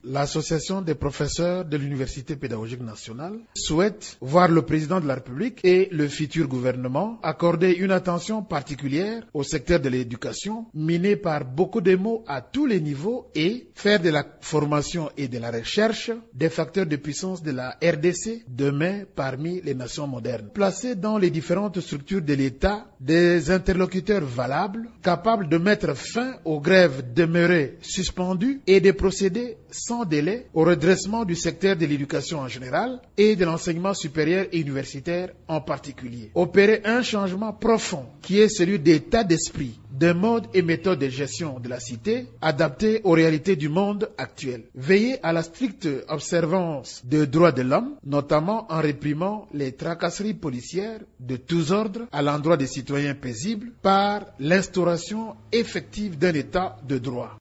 L'Association des professeurs de l'Université pédagogique nationale souhaite voir le président de la République et le futur gouvernement accorder une attention particulière au secteur de l'éducation, miné par beaucoup de maux à tous les niveaux, et faire de la formation et de la recherche des facteurs de puissance de la RDC demain parmi les nations modernes. Placer dans les différentes structures de l'État des interlocuteurs valables, capables de mettre fin aux grèves demeurées suspendues et de procéder sans délai au redressement du secteur de l'éducation en général et de l'enseignement supérieur et universitaire en particulier. Opérer un changement profond qui est celui d'état d'esprit, de mode et méthode de gestion de la cité adaptés aux réalités du monde actuel. Veiller à la stricte observance des droits de l'homme, notamment en réprimant les tracasseries policières de tous ordres à l'endroit des citoyens paisibles par l'instauration effective d'un état de droit.